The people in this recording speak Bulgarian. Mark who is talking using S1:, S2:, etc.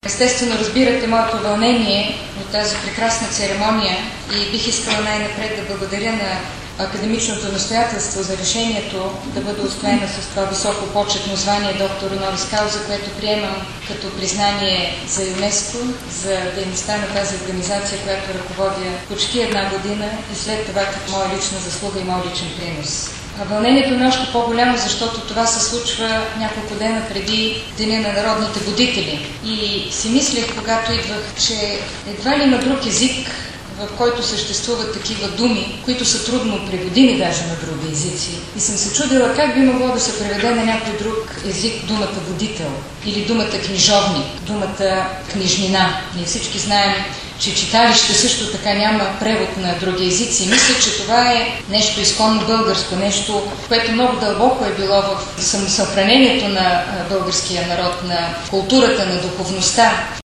S1: Естествено, разбирате моето вълнение от тази прекрасна церемония и бих искала най-напред да благодаря на академичното настоятелство за решението да бъде удостоена с това високо почетно звание доктор Honoris Causa, което приемам като признание за ЮНЕСКО, за дейността на тази организация, която ръководя почти една година и след това като моя лична заслуга и мой личен принос. Вълнението ми е още по-голямо, защото това се случва няколко дена преди Деня на народните будители. И си мислех, когато идвах, че едва ли има друг език, в който съществуват такива думи, които са трудно преводими даже на други езици. И съм се чудила как би могло да се преведе на някой друг език думата водител или думата книжовник, думата книжнина. Ние всички знаем, че читалище също така няма превод на други езици. Мисля, че това е нещо изконно българско, нещо, което много дълбоко е било в самосъхранението на българския народ, на културата, на духовността.